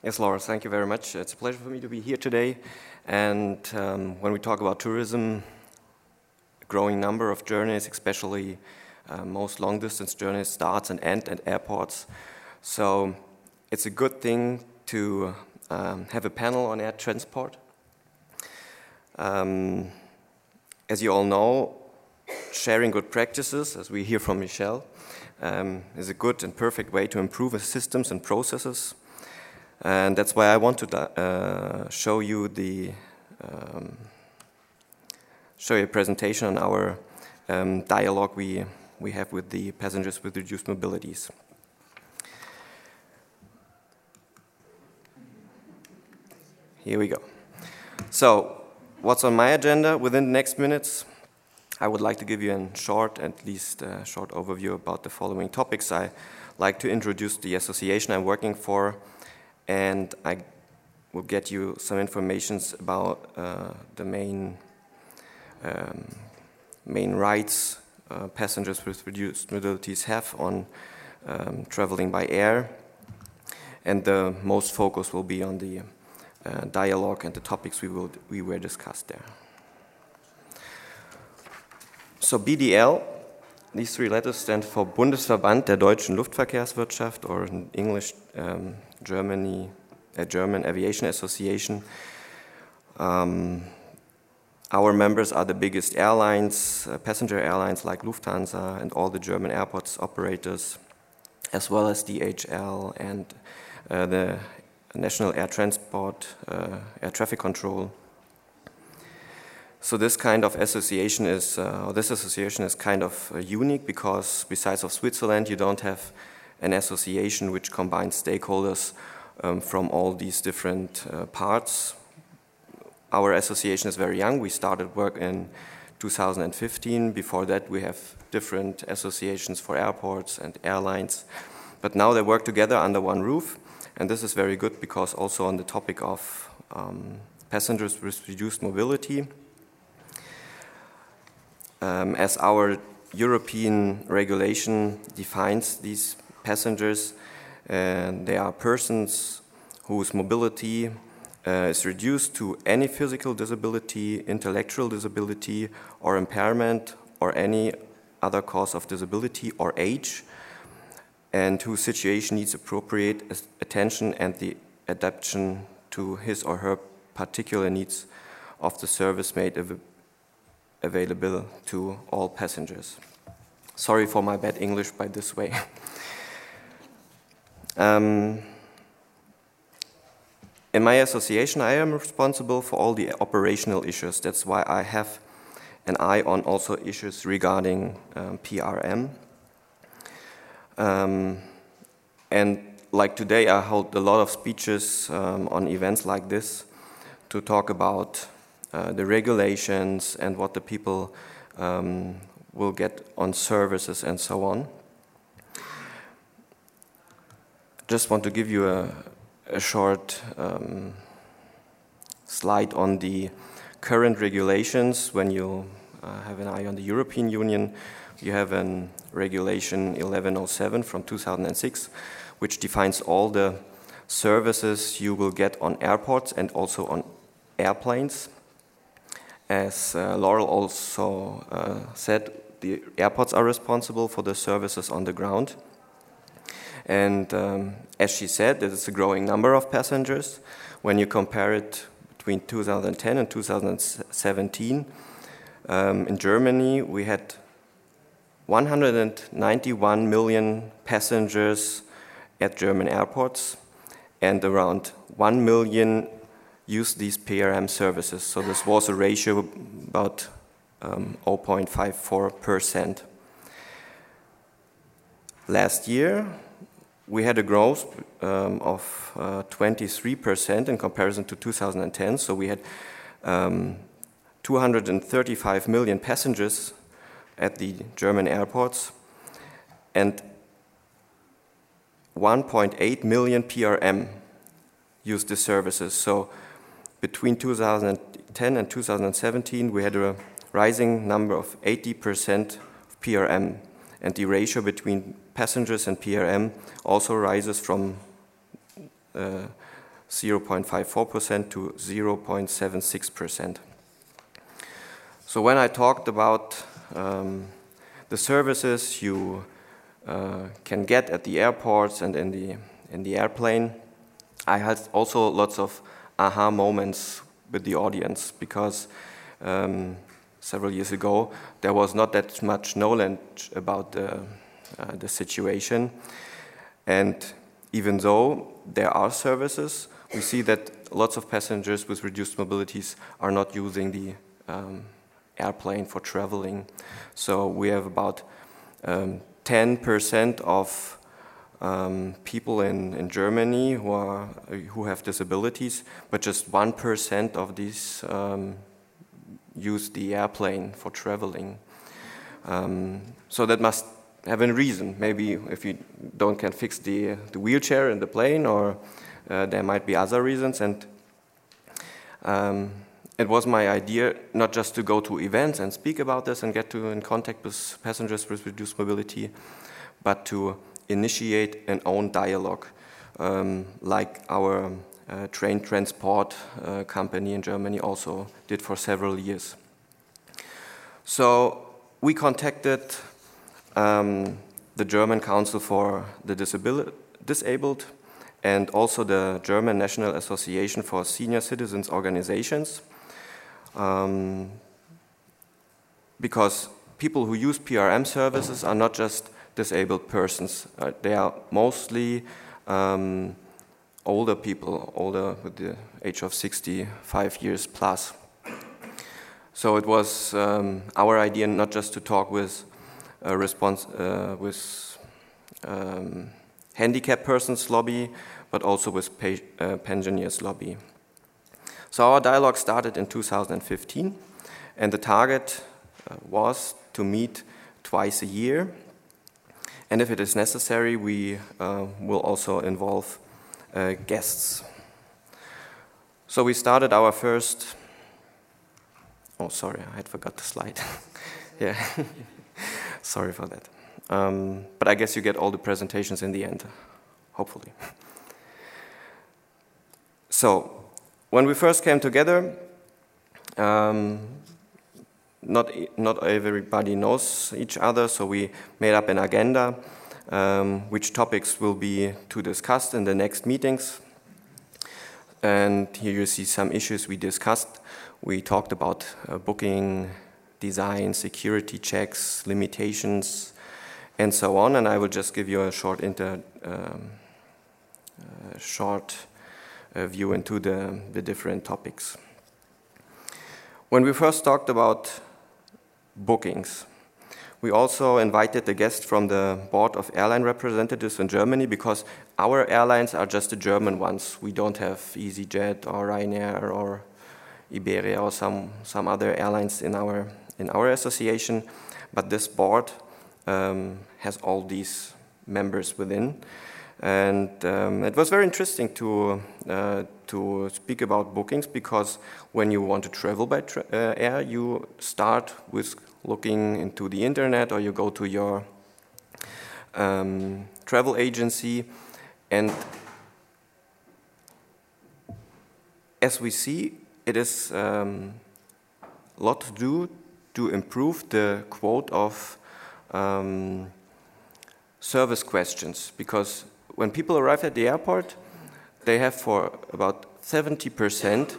Yes, Laura, thank you very much. It's a pleasure for me to be here today. And when we talk about tourism, a growing number of journeys, especially most long-distance journeys, starts and end at airports. So it's a good thing to have a panel on air transport. As you all know, sharing good practices, as we hear from Michelle, is a good and perfect way to improve systems and processes. And that's why I want to show you a presentation on our dialogue we have with the passengers with reduced mobilities. Here we go. So, what's on my agenda? Within the next minutes, I would like to give you a short overview about the following topics. I like to introduce the association I'm working for, and I will get you some information about the main rights passengers with reduced mobilities have on traveling by air, and the most focus will be on the dialogue and the topics we were discussed there. So BDL, these three letters stand for Bundesverband der Deutschen Luftverkehrswirtschaft, or in English, German Aviation Association. Our members are the biggest airlines, passenger airlines like Lufthansa and all the German airports operators, as well as DHL and the National Air Transport, Air Traffic Control. So this kind of association is, kind of unique because besides of Switzerland, you don't have an association which combines stakeholders from all these different parts. Our association is very young. We started work in 2015. Before that, we have different associations for airports and airlines. But now they work together under one roof. And this is very good because also on the topic of passengers with reduced mobility, as our European regulation defines these passengers, they are persons whose mobility is reduced to any physical disability, intellectual disability, or impairment, or any other cause of disability or age, and whose situation needs appropriate attention and the adaptation to his or her particular needs of the service made available to all passengers. Sorry for my bad English by this way. In my association, I am responsible for all the operational issues. That's why I have an eye on also issues regarding PRM. And like today, I hold a lot of speeches on events like this to talk about the regulations and what the people will get on services and so on. Just want to give you a short slide on the current regulations. When you have an eye on the European Union, you have a regulation 1107 from 2006, which defines all the services you will get on airports and also on airplanes. As Laurel also said, the airports are responsible for the services on the ground. And as she said, there is a growing number of passengers. When you compare it between 2010 and 2017, in Germany we had 191 million passengers at German airports, and around 1 million used these PRM services. So this was a ratio about 0.54%. Last year, we had a growth of 23% in comparison to 2010. So we had 235 million passengers at the German airports and 1.8 million PRM used the services. So between 2010 and 2017, we had a rising number of 80% of PRM, and the ratio between passengers and PRM also rises from 0.54% to 0.76%. So when I talked about the services you can get at the airports and in the airplane, I had also lots of aha moments with the audience, because several years ago there was not that much knowledge about the situation. And even though there are services, we see that lots of passengers with reduced mobilities are not using the airplane for traveling. So we have about 10% of people in Germany who have disabilities, but just 1% of these use the airplane for traveling. So that must have a reason. Maybe if you can fix the wheelchair in the plane, or there might be other reasons. And it was my idea not just to go to events and speak about this and get in contact with passengers with reduced mobility, but to initiate an own dialogue, like our train transport company in Germany also did for several years. So we contacted the German Council for the Disabled and also the German National Association for Senior Citizens Organizations, because people who use PRM services are not just disabled persons. They are mostly older people, older with the age of 65 years plus. So it was our idea not just to talk with handicapped persons lobby, but also with pensioners lobby. So our dialogue started in 2015, and the target was to meet twice a year. And if it is necessary, we will also involve guests. So we started our first... Oh, sorry, I had forgot the slide. Yeah, sorry for that. But I guess you get all the presentations in the end, hopefully. So, when we first came together, not everybody knows each other, so we made up an agenda, which topics will be to discuss in the next meetings. And here you see some issues we discussed. We talked about booking, design, security checks, limitations, and so on. And I will just give you a short view into the different topics. When we first talked about bookings, we also invited a guest from the board of airline representatives in Germany, because our airlines are just the German ones. We don't have EasyJet or Ryanair or Iberia or some other airlines in our association, but this board has all these members within. And it was very interesting to speak about bookings, because when you want to travel by air, you start with looking into the internet, or you go to your travel agency. And as we see, it is a lot to do to improve the quote of service questions, because when people arrive at the airport, they have for about 70%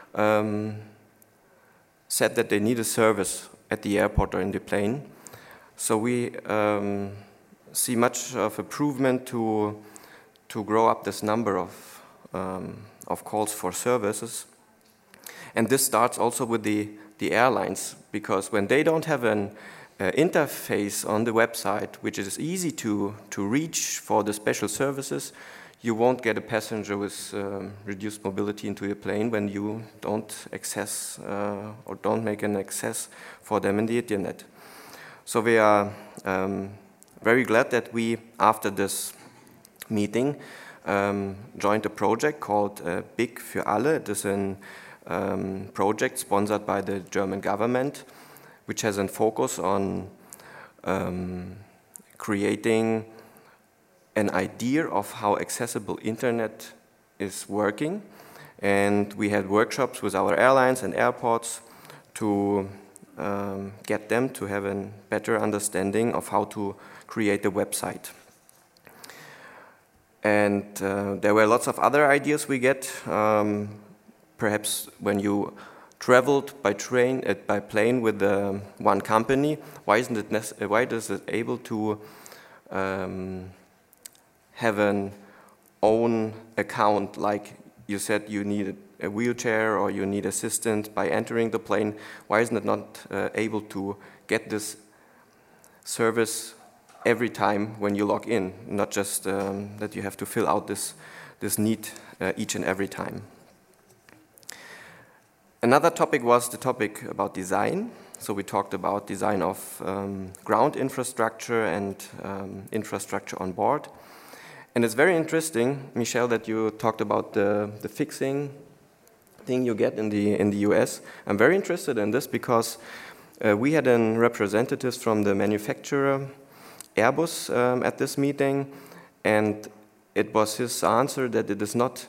said that they need a service at the airport or in the plane. So we see much of improvement to grow up this number of calls for services. And this starts also with the airlines, because when they don't have an interface on the website, which is easy to reach for the special services, you won't get a passenger with reduced mobility into your plane when you don't access or don't make an access for them in the internet. So we are very glad that we, after this meeting, joined a project called BIG für alle. It is a project sponsored by the German government, which has a focus on creating an idea of how accessible internet is working. And we had workshops with our airlines and airports to get them to have a better understanding of how to create a website. And there were lots of other ideas we get. Perhaps when you traveled by plane with one company, why is it able to have an own account? Like you said, you need a wheelchair or you need assistance by entering the plane. Why isn't it not able to get this service every time when you log in, not just that you have to fill out this need each and every time? Another topic was the topic about design. So we talked about design of ground infrastructure and infrastructure on board. And it's very interesting, Michelle, that you talked about the fixing thing you get in the US. I'm very interested in this because we had representatives from the manufacturer Airbus at this meeting, and it was his answer that it is not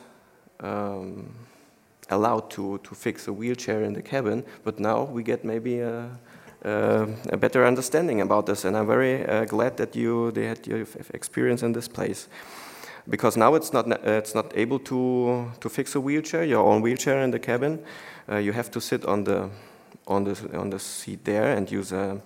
allowed to fix a wheelchair in the cabin, but now we get maybe a better understanding about this, and I'm very glad that they had your experience in this place, because now it's not able to fix a wheelchair, your own wheelchair in the cabin. You have to sit on the seat there and use a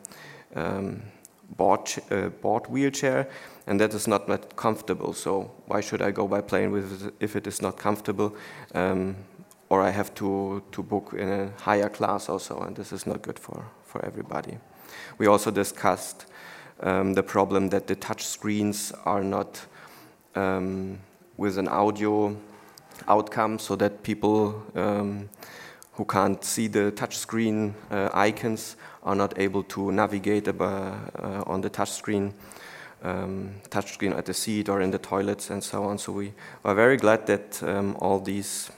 board wheelchair, and that is not that comfortable. So why should I go by plane if it is not comfortable? Or I have to book in a higher class also, and this is not good for everybody. We also discussed the problem that the touch screens are not with an audio outcome, so that people who can't see the touch screen icons are not able to navigate on the touch screen at the seat or in the toilets and so on. So we are very glad that all these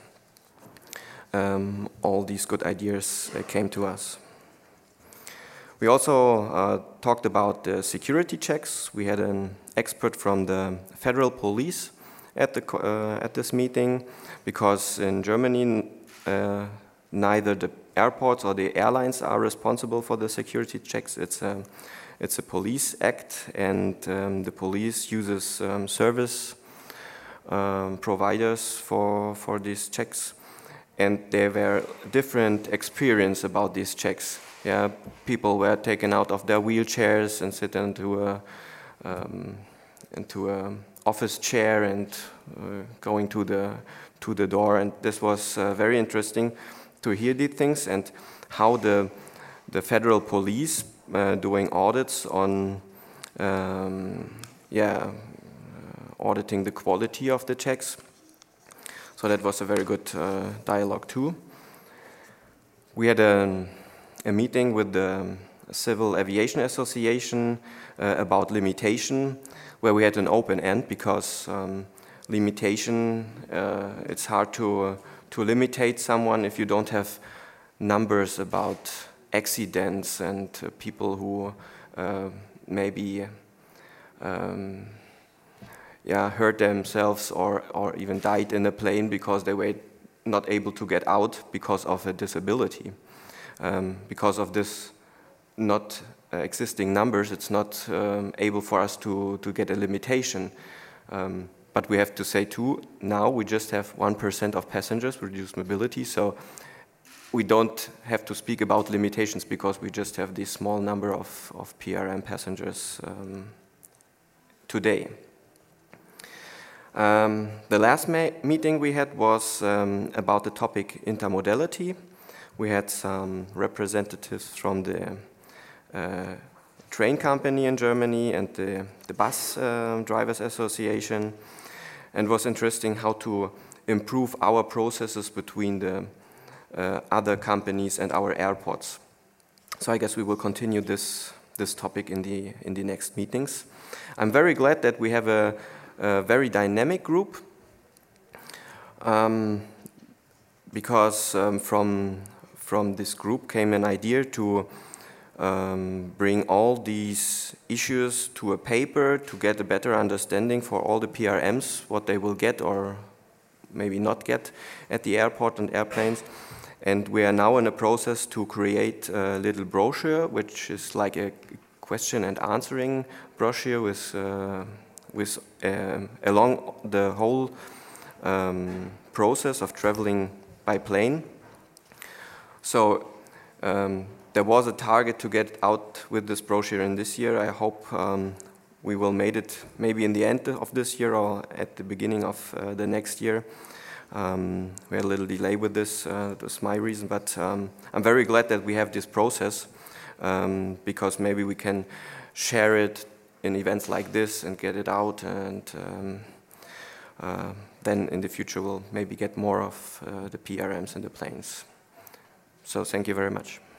good ideas came to us. We also talked about the security checks. We had an expert from the federal police at this meeting, because in Germany neither the airports or the airlines are responsible for the security checks. It's a police act, and the police uses service providers for these checks. And there were different experience about these checks. Yeah, people were taken out of their wheelchairs and sit into a office chair and going to the door. And this was very interesting to hear these things, and how the federal police doing audits on auditing the quality of the checks. So that was a very good dialogue too. We had a meeting with the Civil Aviation Association about limitation, where we had an open end, because limitation, it's hard to limitate someone if you don't have numbers about accidents and people who maybe hurt themselves or even died in a plane because they were not able to get out because of a disability. Because of this not existing numbers, it's not able for us to get a limitation. But we have to say too, now we just have 1% of passengers with reduced mobility, so we don't have to speak about limitations, because we just have this small number of PRM passengers today. The last meeting we had was about the topic intermodality. We had some representatives from the train company in Germany and the bus drivers association, and it was interesting how to improve our processes between the other companies and our airports. So I guess we will continue this topic in the next meetings. I'm very glad that we have a very dynamic group, because from this group came an idea to bring all these issues to a paper to get a better understanding for all the PRMs, what they will get or maybe not get at the airport and airplanes. And we are now in a process to create a little brochure, which is like a question and answering brochure with along the whole process of traveling by plane. So there was a target to get out with this brochure in this year. I hope we will make it maybe in the end of this year or at the beginning of the next year. We had a little delay with this, that's my reason, but I'm very glad that we have this process because maybe we can share it in events like this and get it out, and then in the future we'll maybe get more of the PRMs in the planes. So thank you very much.